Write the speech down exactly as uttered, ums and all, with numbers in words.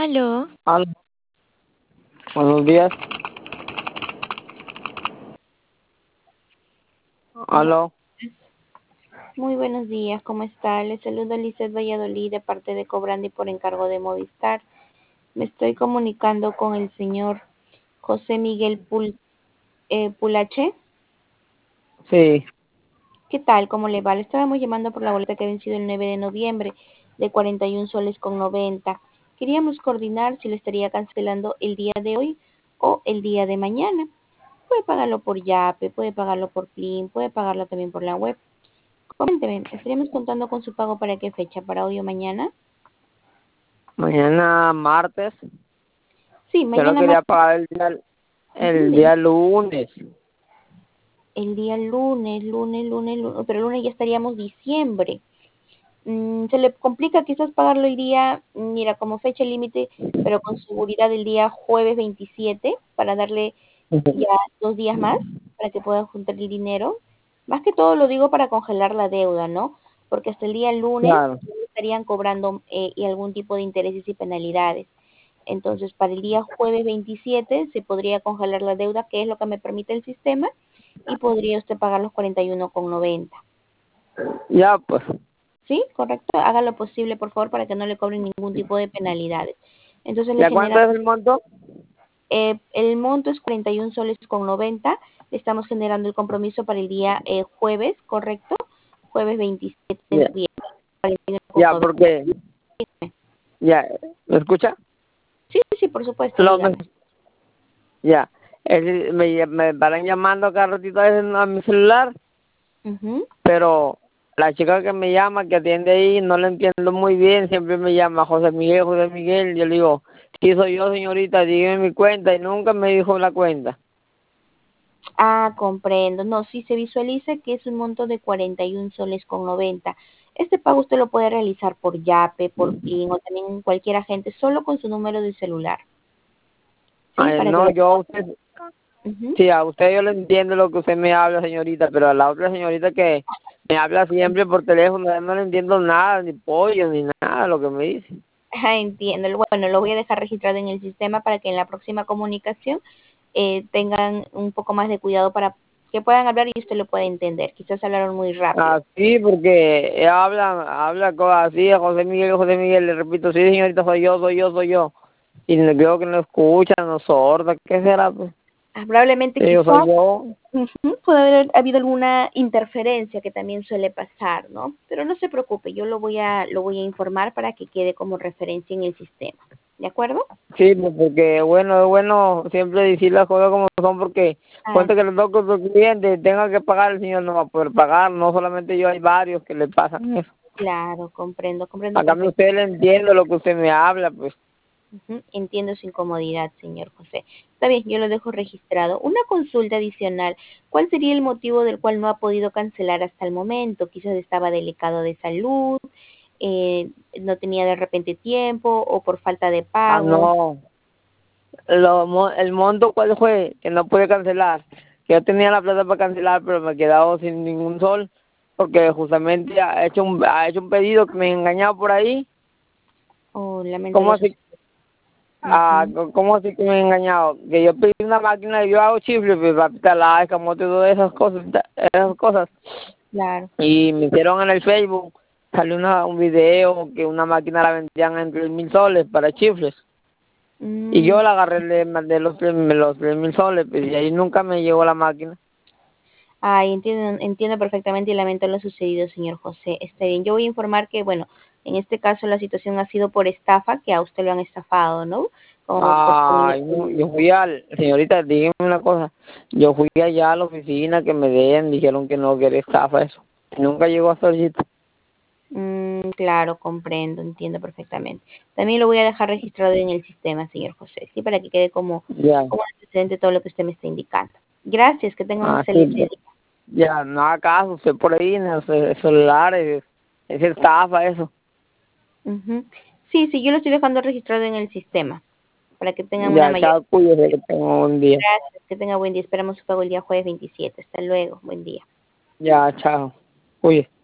Aló. Aló. Buenos días. Aló. Muy buenos días, ¿cómo está? Les saluda Lizeth Valladolid de parte de Cobrandi por encargo de Movistar. Me estoy comunicando con el señor José Miguel Pul eh, Pulache. Sí. ¿Qué tal? ¿Cómo le va? Le estábamos llamando por la boleta que ha vencido el nueve de noviembre de cuarenta y un soles con noventa. Queríamos coordinar si le estaría cancelando el día de hoy o el día de mañana. Puede pagarlo por Yape, puede pagarlo por Plin, puede pagarlo también por la web. Coménteme, ¿estaríamos contando con su pago para qué fecha? ¿Para hoy o mañana? Mañana martes. Sí, Yo lo mañana quería martes. pagar el día, Ujú, el dime. día lunes. El día lunes, lunes, lunes, lunes, pero el lunes ya estaríamos diciembre. Mm, se le complica quizás pagarlo hoy día, mira, como fecha límite, pero con seguridad el día jueves veintisiete para darle Ujú. ya dos días más para que puedan juntar el dinero. Más que todo lo digo para congelar la deuda, ¿no? Porque hasta el día lunes Claro. estarían cobrando eh, y algún tipo de intereses y penalidades. Entonces, para el día jueves veintisiete se podría congelar la deuda, que es lo que me permite el sistema, y podría usted pagar los cuarenta y uno con noventa. Ya, pues. ¿Sí? Correcto. Haga lo posible, por favor, para que no le cobren ningún tipo de penalidades. Entonces le ¿Ya cuánto genera, es el monto? eh, el monto es cuarenta y un soles con noventa. Le estamos generando el compromiso para el día eh, jueves, ¿correcto? Jueves veintisiete de Ya, noviembre, cuarenta y uno con ya, noventa. porque, ya, ¿me escucha? Sí, sí, sí, por supuesto, No, me- dígame. ya. Es- me, me paran llamando cada ratito a veces a mi celular, Ujú. pero la chica que me llama, que atiende ahí, no la entiendo muy bien, siempre me llama José Miguel, José Miguel, yo le digo, sí soy yo señorita, dígame mi cuenta, y nunca me dijo la cuenta. Ah, comprendo. No, sí se visualiza que es un monto de cuarenta y un soles con noventa. Este pago usted lo puede realizar por Yape, por Plin o también cualquier agente, solo con su número de celular. ¿Sí? Ay, Para que no, lo yo a pueda. usted, Ujú. sí, a usted yo le entiendo lo que usted me habla, señorita, pero a la otra señorita que me habla siempre por teléfono, yo no le entiendo nada, ni pollo, ni nada de lo que me dice. Ah, entiendo. Bueno, lo voy a dejar registrado en el sistema para que en la próxima comunicación eh, tengan un poco más de cuidado para que puedan hablar y usted lo pueda entender. Quizás hablaron muy rápido. Así, porque ella habla, habla cosas así, José Miguel, José Miguel, le repito, sí, señorita, soy yo, soy yo, soy yo. Y no creo que no escucha, no sorda, ¿qué será, pues? Ah, probablemente Sí, yo quizás soy yo. ujú, puede haber habido alguna interferencia que también suele pasar, ¿no? Pero no se preocupe, yo lo voy a lo voy a informar para que quede como referencia en el sistema. ¿De acuerdo? Sí, pues porque bueno, es bueno siempre decir las cosas como son porque Ah, cuenta que le toca a otro cliente tenga que pagar, el señor no va a poder pagar, no solamente yo, hay varios que le pasan eso. claro, comprendo, comprendo A cambio perfectamente. usted le entiende lo que usted me habla, pues. Ujú, entiendo su incomodidad, señor José. Está bien, yo lo dejo registrado. Una consulta adicional. ¿Cuál sería el motivo del cual no ha podido cancelar hasta el momento? Quizás estaba delicado de salud, eh, no tenía de repente tiempo o por falta de Ah, pago. no. Lo, mo- el monto, ¿cuál fue? Que no pude cancelar. Que yo tenía la plata para cancelar, pero me he quedado sin ningún sol porque justamente ha hecho un, ha hecho un pedido que me ha engañado por ahí. Oh, lamento ¿Cómo lo así? sucedido. Ah, Ujú, ¿cómo así que me he engañado? Que yo pedí una máquina y yo hago chifles, pues, para pitar la escamote y todas esas cosas, esas cosas. claro. Y me hicieron en el Facebook, salió una, un video que una máquina la vendían en tres mil soles para chifles. Y Mm, yo la agarré, le mandé los tres, los tres mil soles, pues, y ahí nunca me llegó la máquina. ay, entiendo, entiendo perfectamente y lamento lo sucedido, señor José. Está bien, yo voy a informar que, bueno, en este caso la situación ha sido por estafa, que a usted lo han estafado, ¿no? Como por Ay, no, yo fui al, señorita, dígame una cosa, yo fui allá a la oficina que me den, dijeron que no, que era estafa eso. Y nunca llegó hasta ahorita. Mm, claro, comprendo, entiendo perfectamente. También lo voy a dejar registrado en el sistema, señor José, sí, para que quede como, Ya, como antecedente todo lo que usted me está indicando. Gracias, que tenga un ah, sí, excelente pues, día. ya, no haga caso, usted por ahí en los ce- celulares, es estafa eso. Ujú. Sí, sí, yo lo estoy dejando registrado en el sistema, para que tengan una Ya, mayor. chao, cuídese, que tenga un día. Gracias, que tenga buen día. Esperamos su pago el día jueves veintisiete. Hasta luego, buen día. Ya, chao, cuídese.